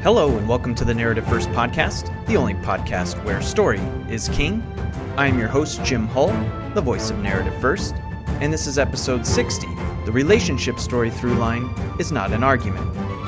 Hello and welcome to the Narrative First podcast, the only podcast where story is king. I am your host, Jim Hull, the voice of Narrative First, and this is episode 60. The relationship story through line is not an argument.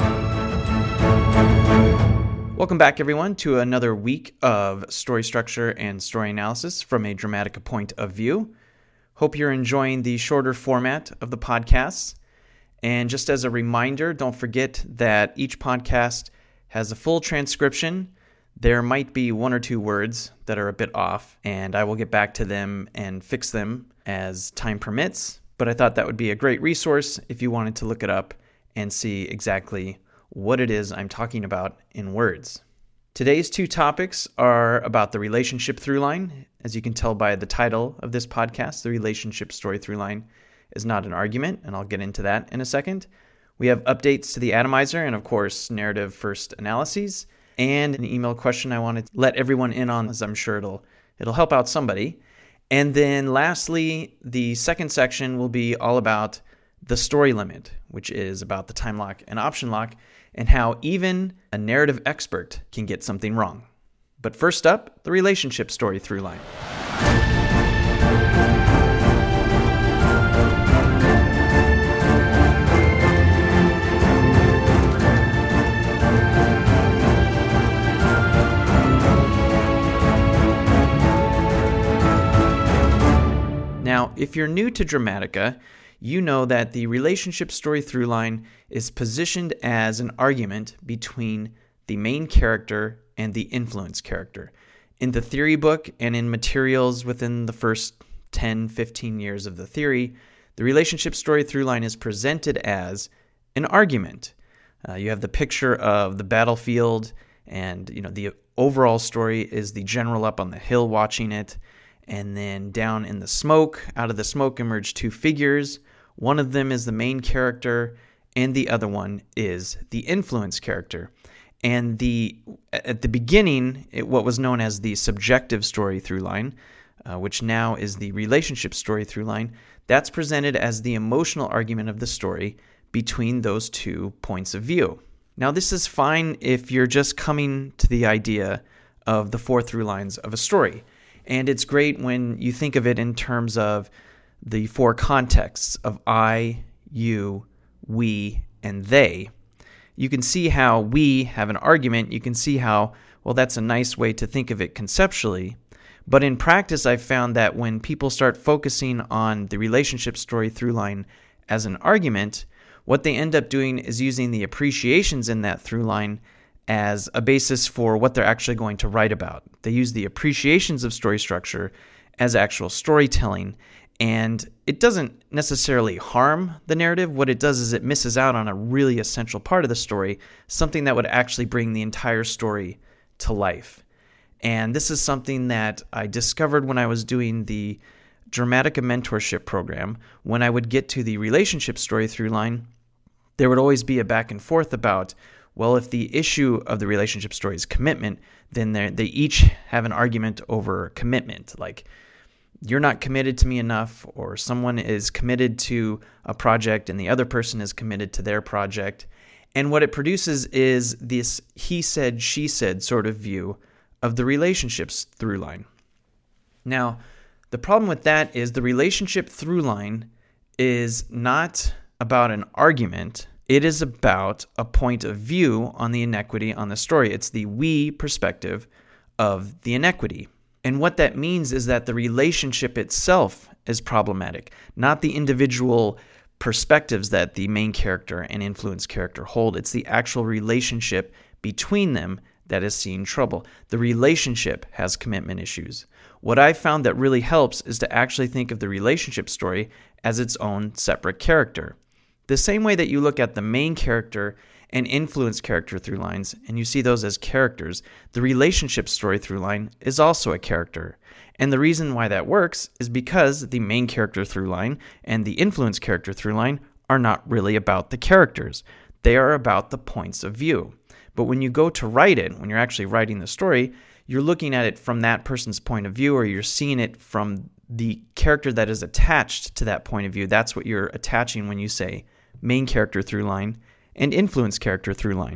Welcome back, everyone, to another week of story structure and story analysis from a Dramatica point of view. Hope you're enjoying the shorter format of the podcasts. And just as a reminder, don't forget that each podcast has a full transcription. There might be one or two words that are a bit off, and I will get back to them and fix them as time permits. But I thought that would be a great resource if you wanted to look it up and see exactly what it is I'm talking about in words. Today's two topics are about the relationship through line. As you can tell by the title of this podcast, the relationship story through line is not an argument, and I'll get into that in a second. We have updates to the atomizer and, of course, narrative first analyses, and an email question I want to let everyone in on, as I'm sure it'll help out somebody. And then lastly, the second section will be all about the story limit, which is about the time lock and option lock, and how even a narrative expert can get something wrong. But first up, the relationship story through line. Now, if you're new to Dramatica, you know that the relationship story through line is positioned as an argument between the main character and the influence character. In the theory book and in materials within the first 10, 15 years of the theory, the relationship story through line is presented as an argument. You have the picture of the battlefield, and the overall story is the general up on the hill watching it. And then down in the smoke, out of the smoke emerge two figures. One of them is the main character, and the other one is the influence character. And at the beginning, what was known as the subjective story through line, which now is the relationship story through line, that's presented as the emotional argument of the story between those two points of view. Now, this is fine if you're just coming to the idea of the four through lines of a story. And it's great when you think of it in terms of the four contexts of I, you, we, and they. You can see how we have an argument. You can see how, well, that's a nice way to think of it conceptually. But in practice, I've found that when people start focusing on the relationship story through line as an argument, what they end up doing is using the appreciations in that through line as a basis for what they're actually going to write about. They use the appreciations of story structure as actual storytelling, and it doesn't necessarily harm the narrative. What it does is it misses out on a really essential part of the story, something that would actually bring the entire story to life. And this is something that I discovered when I was doing the Dramatica mentorship program. When I would get to the relationship story through line, there would always be a back and forth about, well, if the issue of the relationship story is commitment, then they each have an argument over commitment. Like, you're not committed to me enough, or someone is committed to a project and the other person is committed to their project. And what it produces is this he said, she said sort of view of the relationships through line. Now, the problem with that is the relationship through line is not about an argument. It is about a point of view on the inequity on the story. It's the we perspective of the inequity. And what that means is that the relationship itself is problematic, not the individual perspectives that the main character and influence character hold. It's the actual relationship between them that is seeing trouble. The relationship has commitment issues. What I found that really helps is to actually think of the relationship story as its own separate character. The same way that you look at the main character and influence character through lines, and you see those as characters, the relationship story through line is also a character. And the reason why that works is because the main character through line and the influence character through line are not really about the characters. They are about the points of view. But when you go to write it, when you're actually writing the story, you're looking at it from that person's point of view, or you're seeing it from the character that is attached to that point of view. That's what you're attaching when you say main character through line and influence character through line.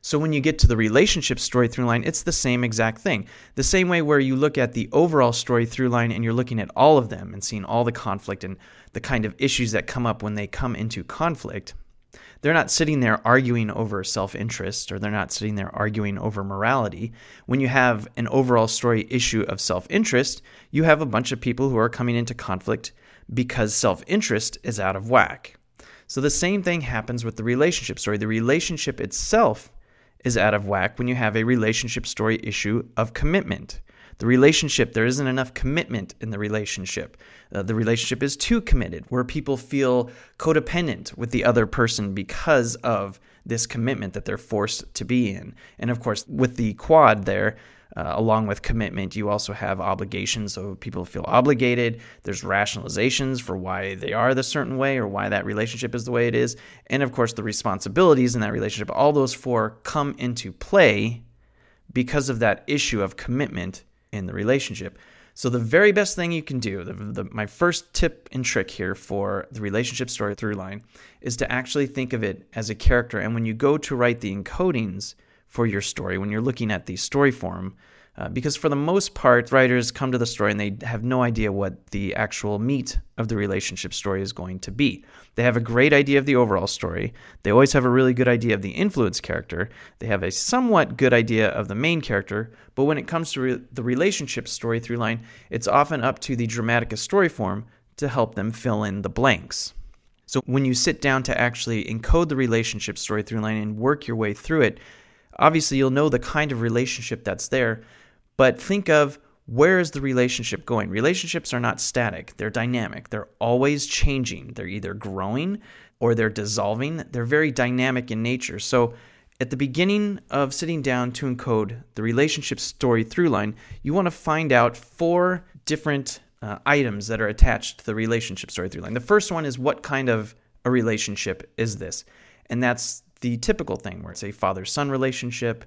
So when you get to the relationship story through line, it's the same exact thing. The same way where you look at the overall story through line and you're looking at all of them and seeing all the conflict and the kind of issues that come up when they come into conflict. They're not sitting there arguing over self-interest, or they're not sitting there arguing over morality. When you have an overall story issue of self-interest, you have a bunch of people who are coming into conflict because self-interest is out of whack. So the same thing happens with the relationship story. The relationship itself is out of whack when you have a relationship story issue of commitment. The relationship, there isn't enough commitment in the relationship. The relationship is too committed, where people feel codependent with the other person because of this commitment that they're forced to be in. And of course, with the quad there, along with commitment, you also have obligations. So people feel obligated. There's rationalizations for why they are the certain way or why that relationship is the way it is. And of course, the responsibilities in that relationship, all those four come into play because of that issue of commitment in the relationship. So the very best thing you can do, my first tip and trick here for the relationship story through line, is to actually think of it as a character. And when you go to write the encodings for your story, when you're looking at the story form, because for the most part, writers come to the story and they have no idea what the actual meat of the relationship story is going to be. They have a great idea of the overall story. They always have a really good idea of the influence character. They have a somewhat good idea of the main character. But when it comes to the relationship story through line, it's often up to the Dramatica story form to help them fill in the blanks. So when you sit down to actually encode the relationship story through line and work your way through it, obviously you'll know the kind of relationship that's there. But think of, where is the relationship going? Relationships are not static. They're dynamic. They're always changing. They're either growing or they're dissolving. They're very dynamic in nature. So at the beginning of sitting down to encode the relationship story through line, you want to find out 4 different items that are attached to the relationship story through line. The first one is, what kind of a relationship is this? And that's the typical thing where it's a father-son relationship,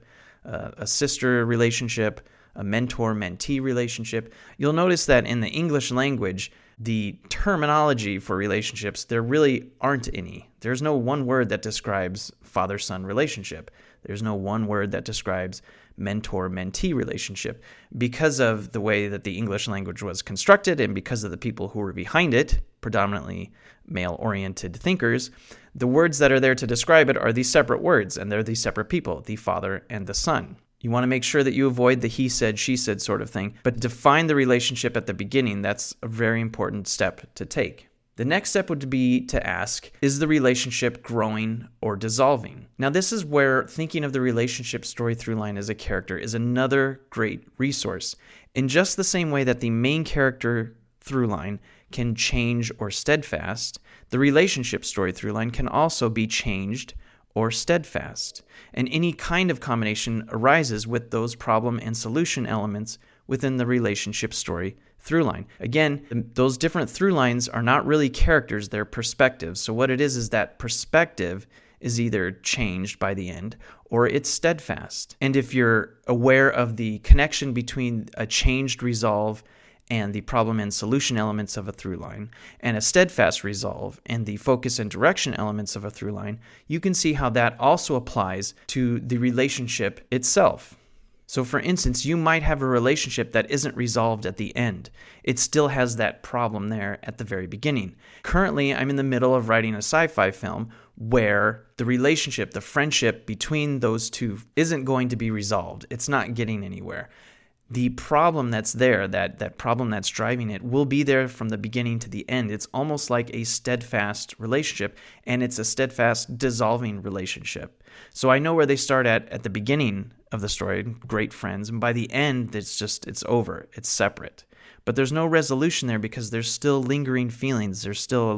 a sister relationship, a mentor-mentee relationship. You'll notice that in the English language, the terminology for relationships, there really aren't any. There's no one word that describes father-son relationship. There's no one word that describes mentor-mentee relationship. Because of the way that the English language was constructed and because of the people who were behind it, predominantly male-oriented thinkers, the words that are there to describe it are these separate words, and they're these separate people, the father and the son. You want to make sure that you avoid the he said, she said sort of thing, but define the relationship at the beginning. That's a very important step to take. The next step would be to ask, is the relationship growing or dissolving? Now, this is where thinking of the relationship story through line as a character is another great resource. In just the same way that the main character through line can change or steadfast, the relationship story through line can also be changed or steadfast. And any kind of combination arises with those problem and solution elements within the relationship story through line. Again, those different through lines are not really characters, they're perspectives. So what it is that perspective is either changed by the end or it's steadfast. And if you're aware of the connection between a changed resolve and the problem and solution elements of a through line, and a steadfast resolve and the focus and direction elements of a through line, you can see how that also applies to the relationship itself. So for instance, you might have a relationship that isn't resolved at the end. It still has that problem there at the very beginning. Currently, I'm in the middle of writing a sci-fi film where the relationship, the friendship between those two isn't going to be resolved. It's not getting anywhere. The problem that's there, that problem that's driving it, will be there from the beginning to the end. It's almost like a steadfast relationship, and it's a steadfast dissolving relationship. So I know where they start at the beginning of the story, great friends, and by the end, it's over. It's separate. But there's no resolution there because there's still lingering feelings. There's still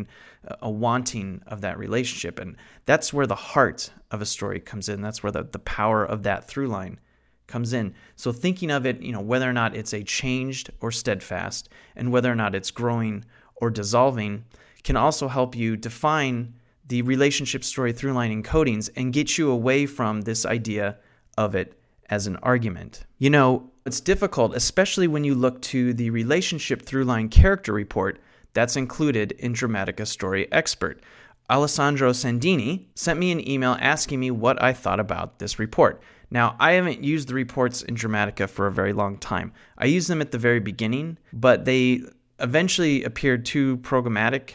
a wanting of that relationship. And that's where the heart of a story comes in. That's where the power of that through line comes in. So thinking of it, whether or not it's a changed or steadfast, and whether or not it's growing or dissolving, can also help you define the relationship story through line encodings and get you away from this idea of it as an argument. It's difficult, especially when you look to the relationship through line character report that's included in Dramatica Story Expert. Alessandro Sandini, sent me an email asking me what I thought about this report. Now, I haven't used the reports in Dramatica for a very long time. I used them at the very beginning, but they eventually appeared too programmatic.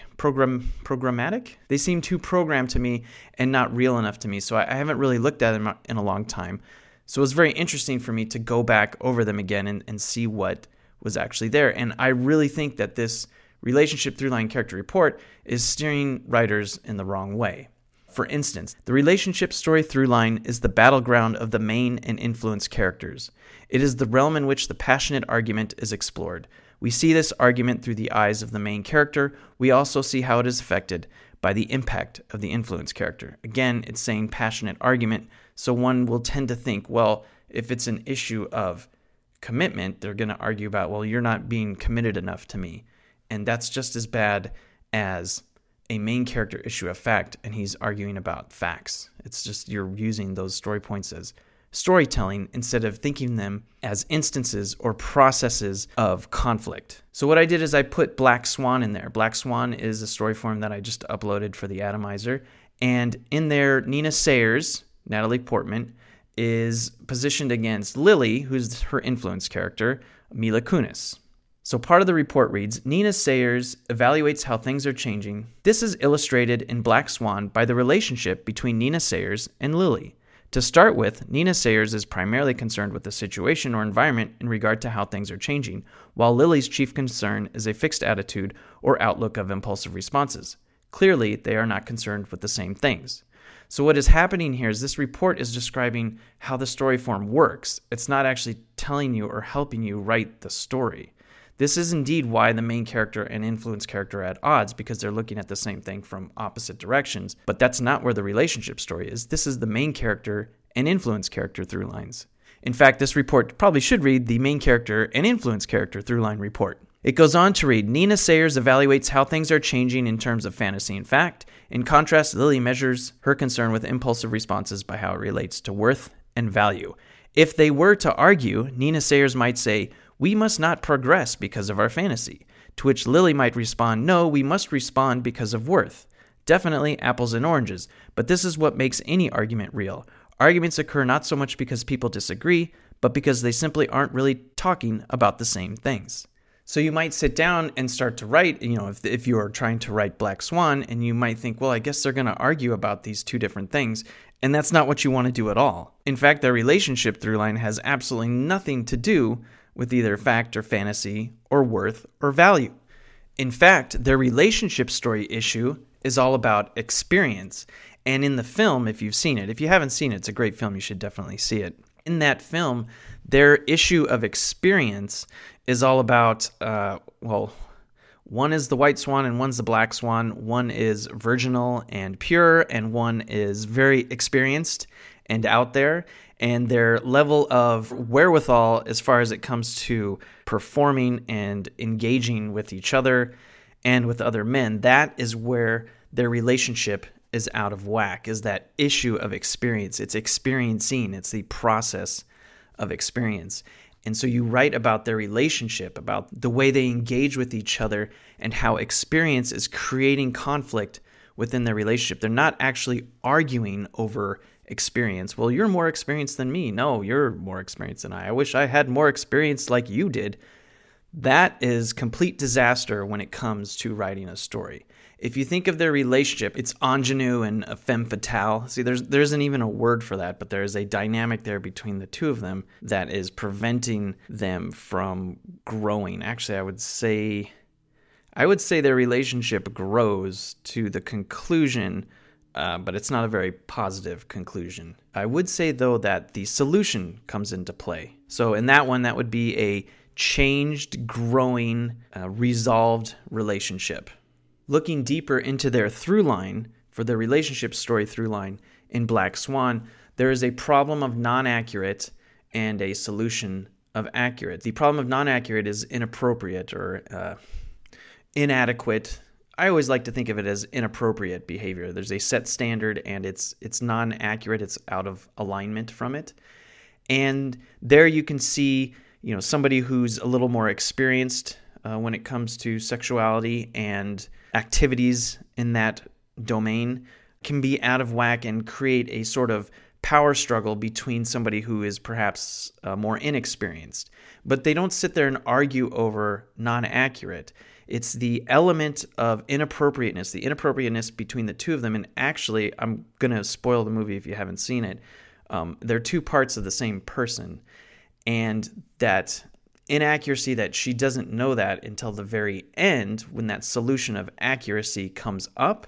They seem too programmed to me and not real enough to me, so I haven't really looked at them in a long time. So it was very interesting for me to go back over them again and see what was actually there. And I really think that this relationship throughline character report is steering writers in the wrong way. For instance, the relationship story throughline is the battleground of the main and influence characters. It is the realm in which the passionate argument is explored. We see this argument through the eyes of the main character. We also see how it is affected by the impact of the influence character. Again, it's saying passionate argument, so one will tend to think, well, if it's an issue of commitment, they're going to argue about, well, you're not being committed enough to me. And that's just as bad as a main character issue of fact, and he's arguing about facts. It's just you're using those story points as storytelling instead of thinking them as instances or processes of conflict. So what I did is I put Black Swan in there. Black Swan is a story form that I just uploaded for the Atomizer. And in there, Nina Sayers, Natalie Portman, is positioned against Lily, who's her influence character, Mila Kunis. So part of the report reads, Nina Sayers evaluates how things are changing. This is illustrated in Black Swan by the relationship between Nina Sayers and Lily. To start with, Nina Sayers is primarily concerned with the situation or environment in regard to how things are changing, while Lily's chief concern is a fixed attitude or outlook of impulsive responses. Clearly, they are not concerned with the same things. So what is happening here is this report is describing how the story form works. It's not actually telling you or helping you write the story. This is indeed why the main character and influence character are at odds, because they're looking at the same thing from opposite directions. But that's not where the relationship story is. This is the main character and influence character through lines. In fact, this report probably should read the main character and influence character through line report. It goes on to read, Nina Sayers evaluates how things are changing in terms of fantasy and fact. In contrast, Lily measures her concern with impulsive responses by how it relates to worth and value. If they were to argue, Nina Sayers might say, we must not progress because of our fantasy, to which Lily might respond, no, we must respond because of worth. Definitely apples and oranges, but this is what makes any argument real. Arguments occur not so much because people disagree, but because they simply aren't really talking about the same things. So you might sit down and start to write, if you are trying to write Black Swan, and you might think, well, I guess they're going to argue about these two different things, and that's not what you want to do at all. In fact, their relationship through line has absolutely nothing to do with either fact or fantasy or worth or value. In fact, their relationship story issue is all about experience. And in the film, if you've seen it, if you haven't seen it, it's a great film, you should definitely see it. In that film, their issue of experience is all about, one is the white swan and one's the black swan. One is virginal and pure, and one is very experienced and out there. And their level of wherewithal as far as it comes to performing and engaging with each other and with other men, that is where their relationship is out of whack, is that issue of experience. It's experiencing, it's the process of experience. And so you write about their relationship, about the way they engage with each other and how experience is creating conflict within their relationship. They're not actually arguing over experience. Well, you're more experienced than me. No, you're more experienced than I wish I had more experience like you did. That is complete disaster when it comes to writing a story. If you think of their relationship, it's ingenue and a femme fatale. See, there isn't even a word for that, but there is a dynamic there between the two of them that is preventing them from growing. Actually, I would say their relationship grows to the conclusion, but it's not a very positive conclusion. I would say, though, that the solution comes into play. So in that one, that would be a changed, growing, resolved relationship. Looking deeper into their through line, for the relationship story through line in Black Swan, there is a problem of non-accurate and a solution of accurate. The problem of non-accurate is inappropriate or inadequate. I always like to think of it as inappropriate behavior. There's a set standard and it's non-accurate, it's out of alignment from it. And there you can see, somebody who's a little more experienced when it comes to sexuality and activities in that domain can be out of whack and create a sort of power struggle between somebody who is perhaps more inexperienced. But they don't sit there and argue over non-accurate. It's the element of inappropriateness, the inappropriateness between the two of them. And actually, I'm going to spoil the movie if you haven't seen it. They're two parts of the same person. And that inaccuracy, that she doesn't know that until the very end, when that solution of accuracy comes up,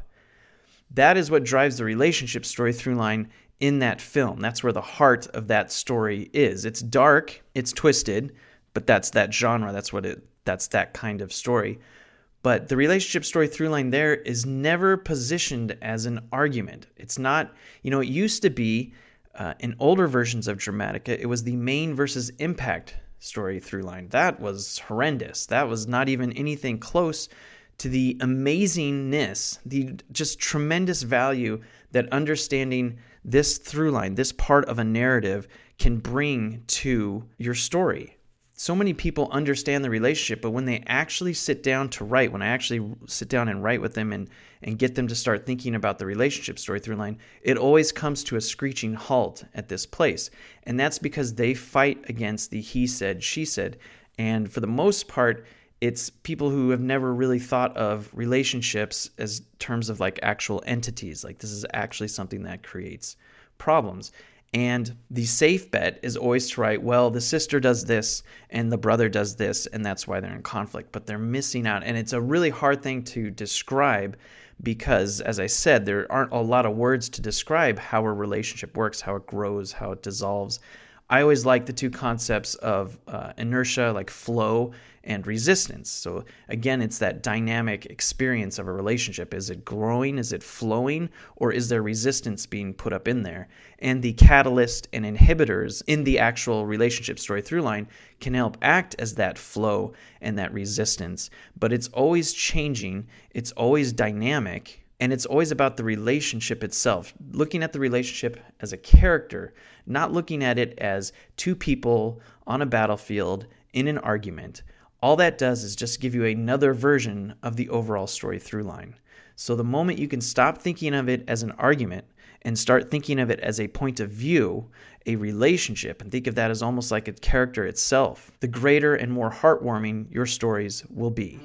that is what drives the relationship story through line in that film. That's where the heart of that story is. It's dark, it's twisted, but that's that genre. That's that kind of story. But the relationship story through line there is never positioned as an argument. It's not, it used to be in older versions of Dramatica, it was the main versus impact story through line. That was horrendous. That was not even anything close to the amazingness, the just tremendous value that understanding this through line, this part of a narrative, can bring to your story. So many people understand the relationship, but when they actually sit down to write, when I actually sit down and write with them and get them to start thinking about the relationship story through line, it always comes to a screeching halt at this place. And that's because they fight against the he said, she said. And for the most part, it's people who have never really thought of relationships as terms of like actual entities. Like this is actually something that creates problems. And the safe bet is always to write, well, the sister does this and the brother does this, and that's why they're in conflict. But they're missing out. And it's a really hard thing to describe because, as I said, there aren't a lot of words to describe how a relationship works, how it grows, how it dissolves. I always like the two concepts of inertia, like flow, and resistance. So again, it's that dynamic experience of a relationship. Is it growing? Is it flowing? Or is there resistance being put up in there? And the catalyst and inhibitors in the actual relationship story through line can help act as that flow and that resistance. But it's always changing. It's always dynamic. And it's always about the relationship itself, looking at the relationship as a character, not looking at it as two people on a battlefield in an argument. All that does is just give you another version of the overall story through line. So the moment you can stop thinking of it as an argument and start thinking of it as a point of view, a relationship, and think of that as almost like a character itself, the greater and more heartwarming your stories will be.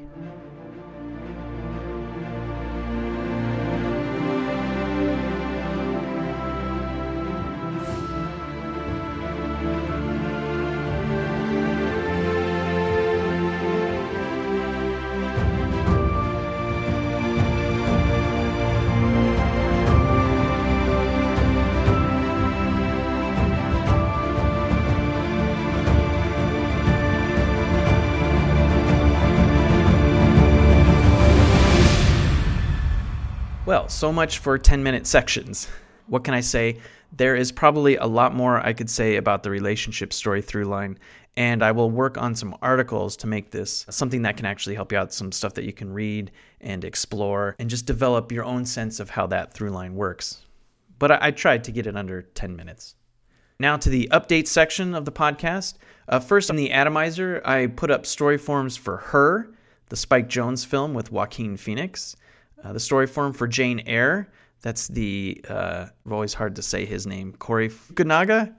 Well, so much for 10-minute sections. What can I say? There is probably a lot more I could say about the relationship story through line, and I will work on some articles to make this something that can actually help you out, some stuff that you can read and explore and just develop your own sense of how that through line works. But I tried to get it under 10 minutes. Now to the update section of the podcast. First, on the Atomizer, I put up story forms for Her, the Spike Jonze film with Joaquin Phoenix. The story form for Jane Eyre, that's the, always hard to say his name, Corey Fukunaga?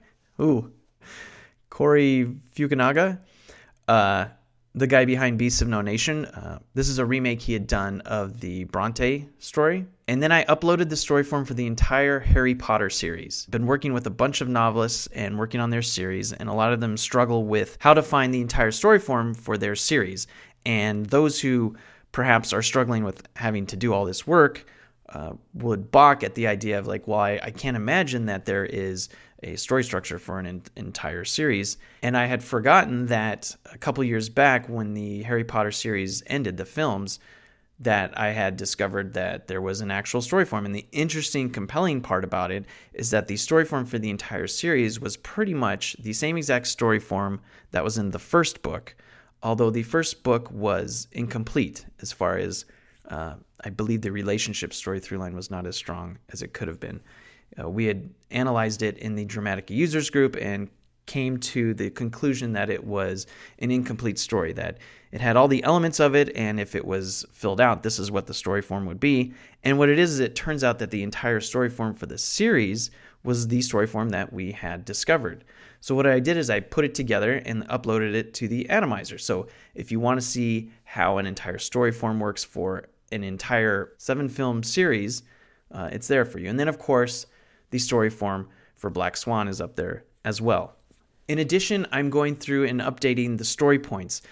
Corey Fukunaga, the guy behind Beasts of No Nation. This is a remake he had done of the Bronte story. And then I uploaded the story form for the entire Harry Potter series. Been working with a bunch of novelists and working on their series, and a lot of them struggle with how to find the entire story form for their series. And those who perhaps are struggling with having to do all this work would balk at the idea of like, well, I can't imagine that there is a story structure for an entire series. And I had forgotten that a couple years back when the Harry Potter series ended, the films, that I had discovered that there was an actual story form. And the interesting, compelling part about it is that the story form for the entire series was pretty much the same exact story form that was in the first book, although the first book was incomplete as far as I believe the relationship story through line was not as strong as it could have been. We had analyzed it in the Dramatica users group and came to the conclusion that it was an incomplete story, that it had all the elements of it, and if it was filled out, this is what the story form would be. And what it is it turns out that the entire story form for the series was the story form that we had discovered. So what I did is I put it together and uploaded it to the Atomizer. So if you want to see how an entire story form works for an entire 7-film series, it's there for you. And then, of course, the story form for Black Swan is up there as well. In addition, I'm going through and updating the story points.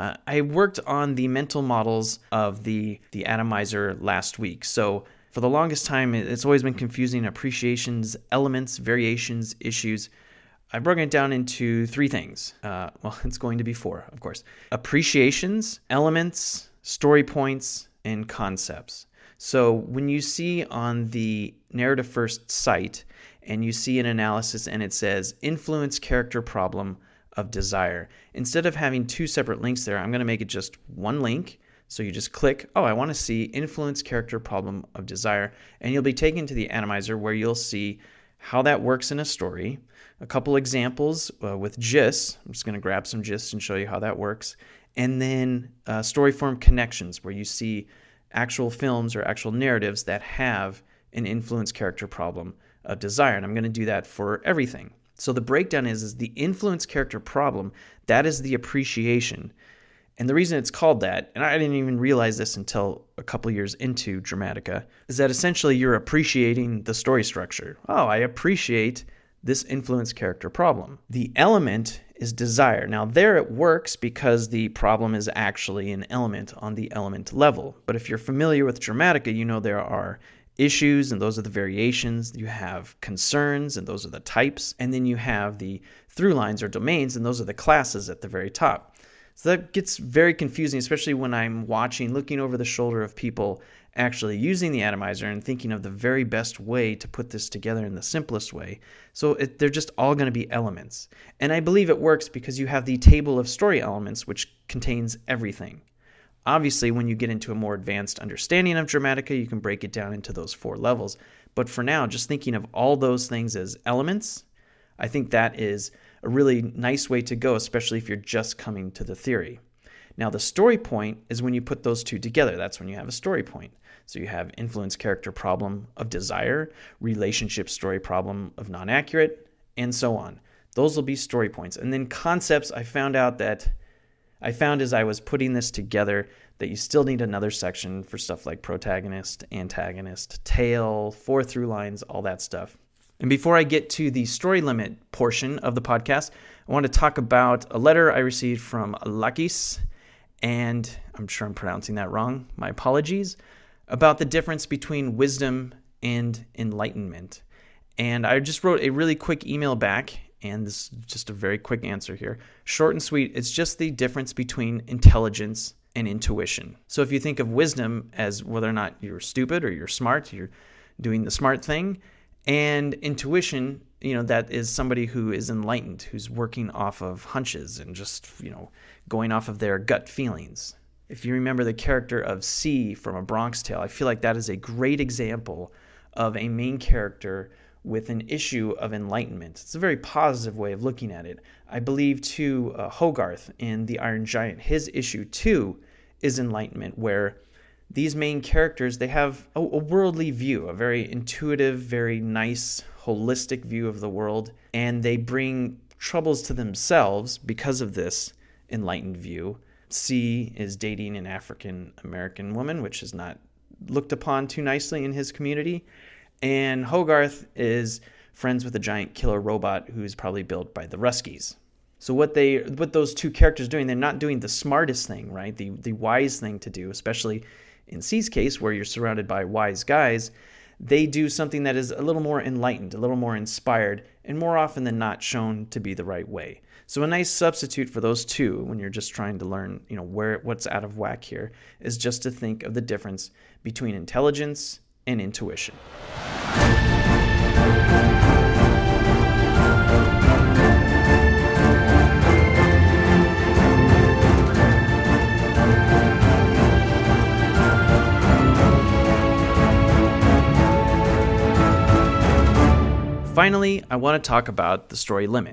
I worked on the mental models of the Atomizer last week. So for the longest time, it's always been confusing: appreciations, elements, variations, issues. I've broken it down into 3 things. Well, it's going to be 4, of course. Appreciations, elements, story points, and concepts. So when you see on the Narrative First site and you see an analysis and it says influence character problem of desire, instead of having 2 separate links there, I'm going to make it just one link. So you just click, I want to see influence character problem of desire, and you'll be taken to the Atomizer where you'll see how that works in a story. A couple examples with GIS. I'm just going to grab some GIS and show you how that works. And then story form connections, where you see actual films or actual narratives that have an influence character problem of desire. And I'm going to do that for everything. So the breakdown is the influence character problem, that is the appreciation. And the reason it's called that, and I didn't even realize this until a couple years into Dramatica, is that essentially you're appreciating the story structure. I appreciate this influence character problem. The element is desire. Now there it works because the problem is actually an element on the element level. But if you're familiar with Dramatica, you know there are issues, and those are the variations. You have concerns, and those are the types. And then you have the through lines or domains, and those are the classes at the very top. So that gets very confusing, especially when I'm looking over the shoulder of people actually using the Atomizer and thinking of the very best way to put this together in the simplest way. So they're just all going to be elements. And I believe it works because you have the table of story elements, which contains everything. Obviously, when you get into a more advanced understanding of Dramatica, you can break it down into those 4 levels. But for now, just thinking of all those things as elements, I think that is a really nice way to go, especially if you're just coming to the theory. Now, the story point is when you put those 2 together. That's when you have a story point. So you have influence character problem of desire, relationship story problem of non-accurate, and so on. Those will be story points. And then concepts, I found as I was putting this together that you still need another section for stuff like protagonist, antagonist, tale, 4 through lines, all that stuff. And before I get to the story limit portion of the podcast, I want to talk about a letter I received from Lakis, and I'm sure I'm pronouncing that wrong, my apologies, about the difference between wisdom and enlightenment. And I just wrote a really quick email back, and this is just a very quick answer here. Short and sweet, it's just the difference between intelligence and intuition. So if you think of wisdom as whether or not you're stupid or you're smart, you're doing the smart thing, and intuition, that is somebody who is enlightened, who's working off of hunches and just, going off of their gut feelings. If you remember the character of C from A Bronx Tale, I feel like that is a great example of a main character with an issue of enlightenment. It's a very positive way of looking at it. I believe, too, Hogarth in The Iron Giant, his issue, too, is enlightenment, where these main characters, they have a worldly view, a very intuitive, very nice, holistic view of the world, and they bring troubles to themselves because of this enlightened view. C is dating an African-American woman, which is not looked upon too nicely in his community, and Hogarth is friends with a giant killer robot who's probably built by the Ruskies. So what those 2 characters are doing, they're not doing the smartest thing, right? The wise thing to do, especially in C's case, where you're surrounded by wise guys. They do something that is a little more enlightened, a little more inspired, and more often than not shown to be the right way. So a nice substitute for those 2 when you're just trying to learn, what's out of whack here, is just to think of the difference between intelligence and intuition. Finally, I want to talk about the story limit.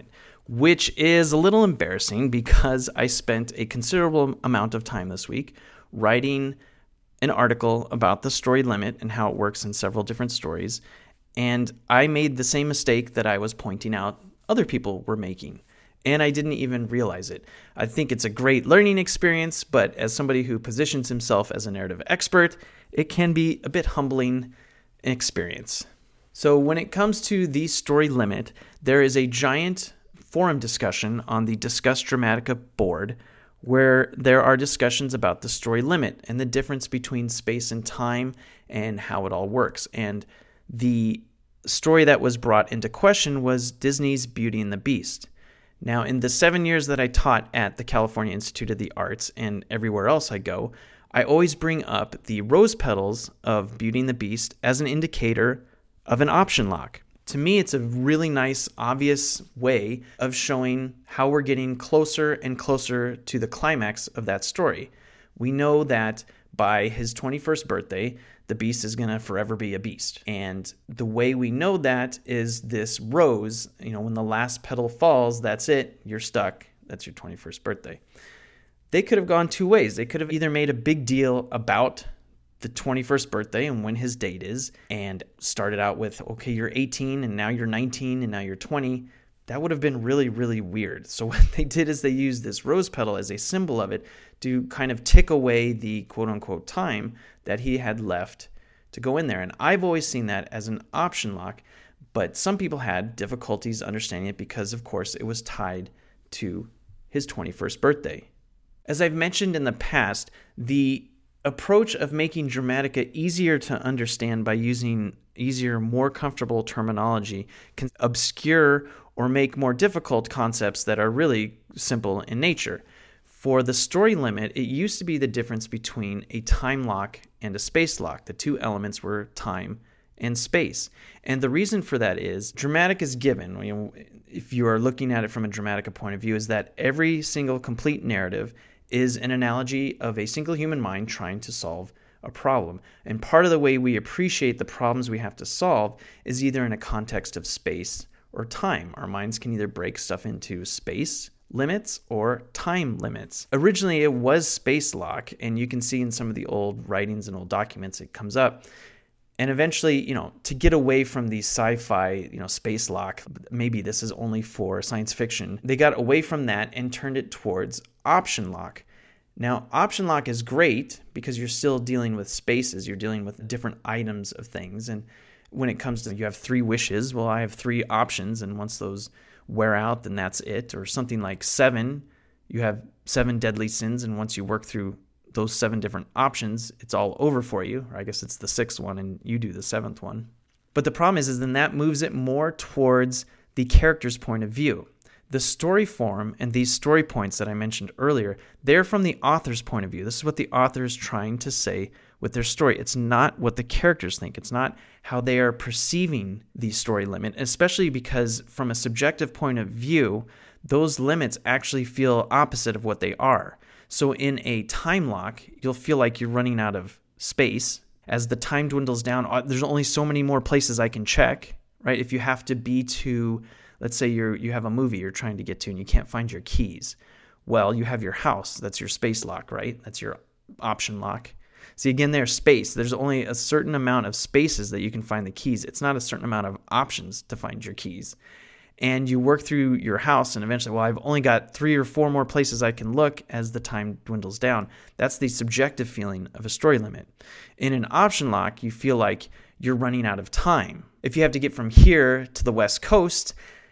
which is a little embarrassing because I spent a considerable amount of time this week writing an article about the story limit and how it works in several different stories. And I made the same mistake that I was pointing out other people were making. And I didn't even realize it. I think it's a great learning experience, but as somebody who positions himself as a narrative expert, it can be a bit humbling experience. So when it comes to the story limit, there is a giant forum discussion on the Discuss Dramatica board where there are discussions about the story limit and the difference between space and time and how it all works. And the story that was brought into question was Disney's Beauty and the Beast. Now, in the 7 years that I taught at the California Institute of the Arts and everywhere else I go, I always bring up the rose petals of Beauty and the Beast as an indicator of an option lock. To me, it's a really nice, obvious way of showing how we're getting closer and closer to the climax of that story. We know that by his 21st birthday, the Beast is going to forever be a beast. And the way we know that is this rose, when the last petal falls, that's it, you're stuck. That's your 21st birthday. They could have gone two ways. They could have either made a big deal about the 21st birthday and when his date is, and started out with, okay, you're 18 and now you're 19 and now you're 20. That would have been really, really weird. So what they did is they used this rose petal as a symbol of it to kind of tick away the quote unquote time that he had left to go in there. And I've always seen that as an option lock, but some people had difficulties understanding it because, of course, it was tied to his 21st birthday. As I've mentioned in the past, the approach of making Dramatica easier to understand by using easier, more comfortable terminology can obscure or make more difficult concepts that are really simple in nature. For the story limit, it used to be the difference between a time lock and a space lock. The two elements were time and space. And the reason for that is Dramatica is given, if you are looking at it from a Dramatica point of view, is that every single complete narrative is an analogy of a single human mind trying to solve a problem. And part of the way we appreciate the problems we have to solve is either in a context of space or time. Our minds can either break stuff into space limits or time limits. Originally, it was space lock, and you can see in some of the old writings and old documents it comes up. And eventually, to get away from the sci-fi, space lock, maybe this is only for science fiction, they got away from that and turned it towards option lock. Now, option lock is great because you're still dealing with spaces. You're dealing with different items of things. And when it comes to you have 3 wishes, well, I have 3 options. And once those wear out, then that's it. Or something like 7, you have 7 deadly sins. And once you work through those 7 different options, it's all over for you. Or I guess it's the 6th one and you do the 7th one. But the problem is then that moves it more towards the character's point of view. The story form and these story points that I mentioned earlier, they're from the author's point of view. This is what the author is trying to say with their story. It's not what the characters think. It's not how they are perceiving the story limit, especially because from a subjective point of view, those limits actually feel opposite of what they are. So in a time lock, you'll feel like you're running out of space. As the time dwindles down, there's only so many more places I can check, right? If you have to be to, let's say you have a movie you're trying to get to and you can't find your keys. Well, you have your house. That's your space lock, right? That's your option lock. See, again, there's space. There's only a certain amount of spaces that you can find the keys. It's not a certain amount of options to find your keys. And you work through your house and eventually, well, I've only got 3 or 4 more places I can look as the time dwindles down. That's the subjective feeling of a story limit. In an option lock, you feel like you're running out of time. If you have to get from here to the West Coast,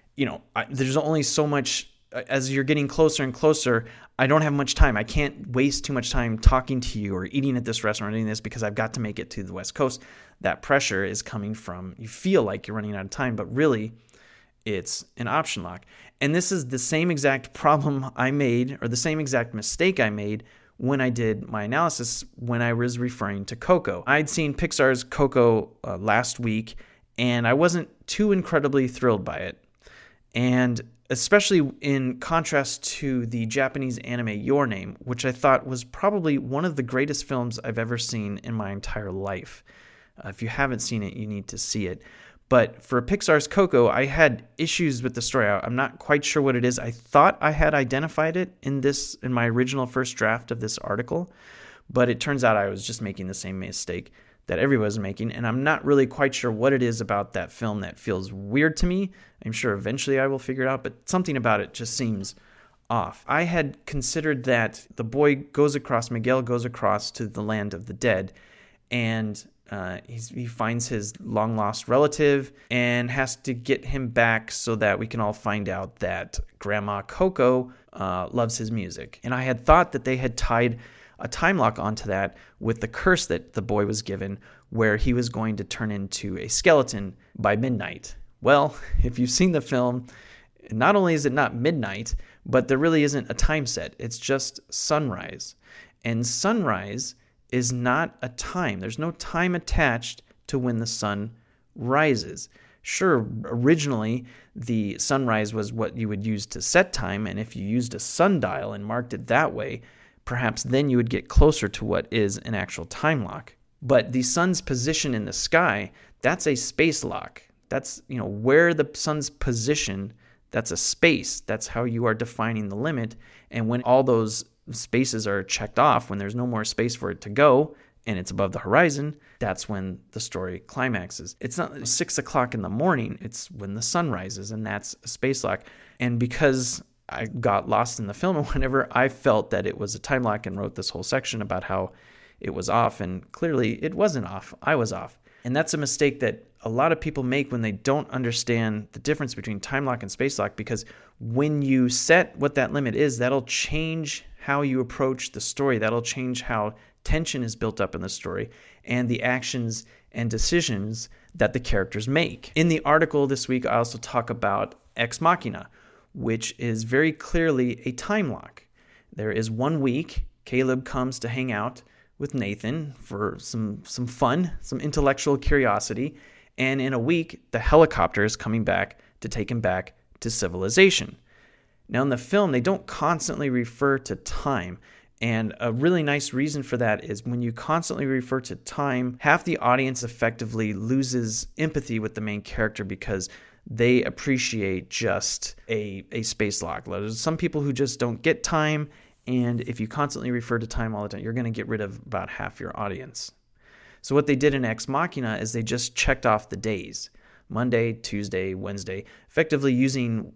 there's only so much. As you're getting closer and closer, I don't have much time. I can't waste too much time talking to you or eating at this restaurant or eating this because I've got to make it to the West Coast. That pressure is coming from, you feel like you're running out of time, but really it's an option lock. And this is the same exact problem I made, or the same exact mistake I made when I did my analysis when I was referring to Coco. I'd seen Pixar's Coco last week, and I wasn't too incredibly thrilled by it. And especially in contrast to the Japanese anime Your Name, which I thought was probably one of the greatest films I've ever seen in my entire life. If you haven't seen it, you need to see it. But for Pixar's Coco, I had issues with the story. I'm not quite sure what it is. I thought I had identified it in my original first draft of this article, but it turns out I was just making the same mistake that everyone was making, and I'm not really quite sure what it is about that film that feels weird to me. I'm sure eventually I will figure it out, but something about it just seems off. I had considered that Miguel goes across to the land of the dead, and he finds his long-lost relative and has to get him back so that we can all find out that Grandma Coco loves his music. And I had thought that they had tied a time lock onto that with the curse that the boy was given, where he was going to turn into a skeleton by midnight. Well, if you've seen the film, not only is it not midnight, but there really isn't a time set. It's just sunrise. And sunrise is not a time. There's no time attached to when the sun rises. Sure, originally the sunrise was what you would use to set time, and if you used a sundial and marked it that way, perhaps then you would get closer to what is an actual time lock. But the sun's position in the sky, that's a space lock. That's, where the sun's position, that's a space. That's how you are defining the limit. And when all those spaces are checked off, when there's no more space for it to go and it's above the horizon, that's when the story climaxes. It's not 6 o'clock in the morning, it's when the sun rises, and that's a space lock. And because I got lost in the film or whatever, I felt that it was a time lock and wrote this whole section about how it was off, and clearly it wasn't off. I was off. And that's a mistake that a lot of people make when they don't understand the difference between time lock and space lock, because when you set what that limit is, that'll change how you approach the story. That'll change how tension is built up in the story and the actions and decisions that the characters make. In the article this week, I also talk about Ex Machina, which is very clearly a time lock. There is 1 week, Caleb comes to hang out with Nathan for some fun, some intellectual curiosity, and in a week, the helicopter is coming back to take him back to civilization. Now in the film, they don't constantly refer to time, and a really nice reason for that is when you constantly refer to time, half the audience effectively loses empathy with the main character because they appreciate just a space lock. There's some people who just don't get time, and if you constantly refer to time all the time, you're going to get rid of about half your audience. So what they did in Ex Machina is they just checked off the days, Monday, Tuesday, Wednesday, effectively using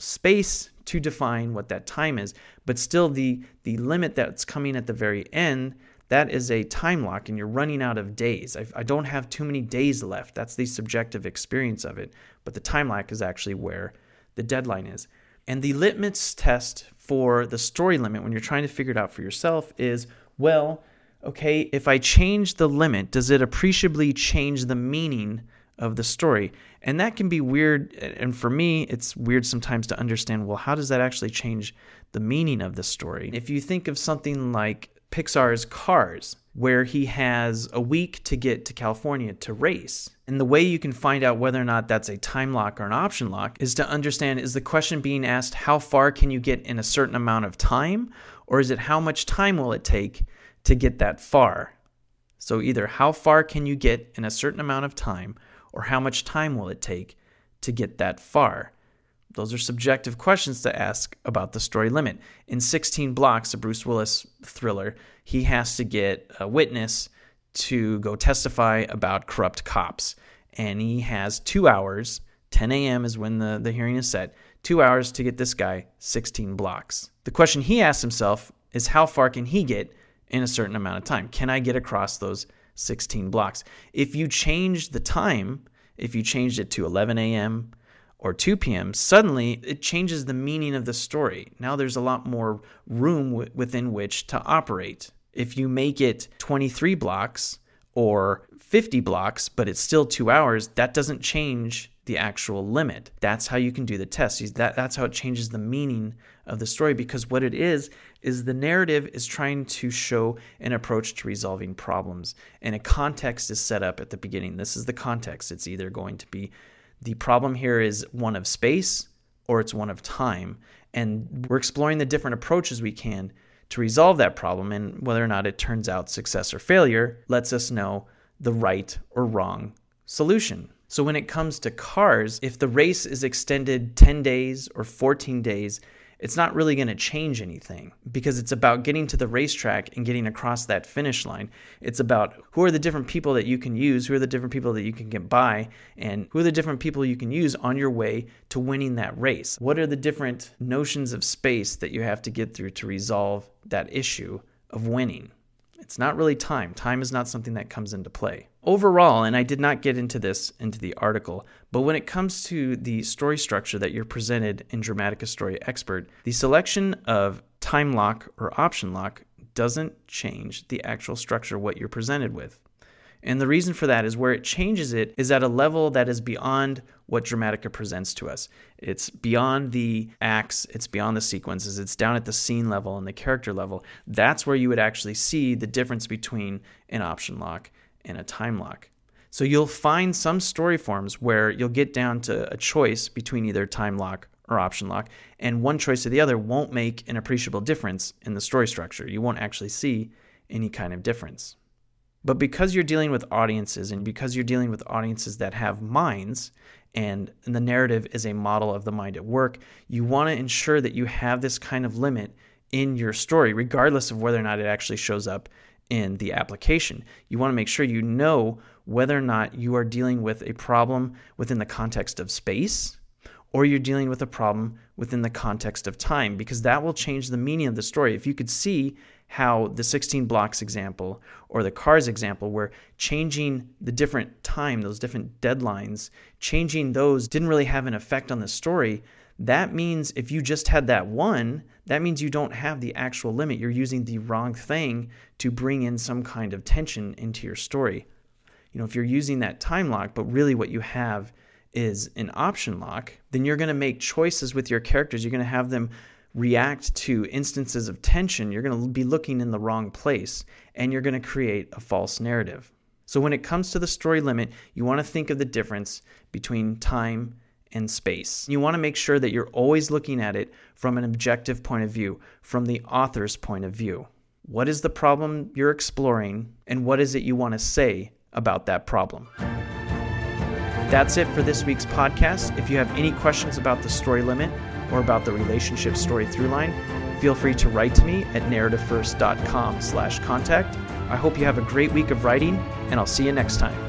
space to define what that time is, but still the limit that's coming at the very end, that is a time lock, and you're running out of days. I don't have too many days left. That's the subjective experience of it, but the time lock is actually where the deadline is. And the litmus test for the story limit, when you're trying to figure it out for yourself, is, well, okay, if I change the limit, does it appreciably change the meaning of the story? And that can be weird, and for me, it's weird sometimes to understand, well, how does that actually change the meaning of the story? If you think of something like Pixar's Cars, where he has a week to get to California to race. And the way you can find out whether or not that's a time lock or an option lock is to understand, is the question being asked, how far can you get in a certain amount of time? Or is it how much time will it take to get that far? So either how far can you get in a certain amount of time, or how much time will it take to get that far? Those are subjective questions to ask about the story limit. In 16 Blocks, a Bruce Willis thriller, he has to get a witness to go testify about corrupt cops. And he has 2 hours, 10 a.m. is when the hearing is set, 2 hours to get this guy 16 blocks. The question he asks himself is, how far can he get in a certain amount of time? Can I get across those 16 blocks? If you change the time, if you changed it to 11 a.m., or 2 p.m., suddenly it changes the meaning of the story. Now there's a lot more room within which to operate. If you make it 23 blocks or 50 blocks, but it's still 2 hours, that doesn't change the actual limit. That's how you can do the test. That's how it changes the meaning of the story, because what it is the narrative is trying to show an approach to resolving problems, and a context is set up at the beginning. This is the context. It's either going to be the problem here is one of space or it's one of time. And we're exploring the different approaches we can to resolve that problem, and whether or not it turns out success or failure lets us know the right or wrong solution. So when it comes to cars, if the race is extended 10 days or 14 days, it's not really going to change anything because it's about getting to the racetrack and getting across that finish line. It's about who are the different people that you can use, who are the different people that you can get by, and who are the different people you can use on your way to winning that race. What are the different notions of space that you have to get through to resolve that issue of winning? It's not really time. Time is not something that comes into play. Overall, and I did not get into this into the article, but when it comes to the story structure that you're presented in Dramatica Story Expert, the selection of time lock or option lock doesn't change the actual structure what you're presented with. And the reason for that is where it changes it is at a level that is beyond what Dramatica presents to us. It's beyond the acts, it's beyond the sequences, it's down at the scene level and the character level. That's where you would actually see the difference between an option lock and a time lock. So you'll find some story forms where you'll get down to a choice between either time lock or option lock, and one choice or the other won't make an appreciable difference in the story structure. You won't actually see any kind of difference. But because you're dealing with audiences and because you're dealing with audiences that have minds and the narrative is a model of the mind at work, you want to ensure that you have this kind of limit in your story, regardless of whether or not it actually shows up in the application. You want to make sure you know whether or not you are dealing with a problem within the context of space or you're dealing with a problem within the context of time, because that will change the meaning of the story. If you could see how the 16 blocks example or the cars example, where changing the different time, those different deadlines, changing those didn't really have an effect on the story, that means if you just had that one, that means you don't have the actual limit. You're using the wrong thing to bring in some kind of tension into your story. If you're using that time lock, but really what you have is an option lock, then you're going to make choices with your characters. You're going to have them react to instances of tension. You're going to be looking in the wrong place, and you're going to create a false narrative. So when it comes to the story limit, you want to think of the difference between time and space. You want to make sure that you're always looking at it from an objective point of view, from the author's point of view. What is the problem you're exploring, and what is it you want to say about that problem? That's it for this week's podcast. If you have any questions about the story limit or about the relationship story throughline, feel free to write to me at narrativefirst.com/contact. I hope you have a great week of writing, and I'll see you next time.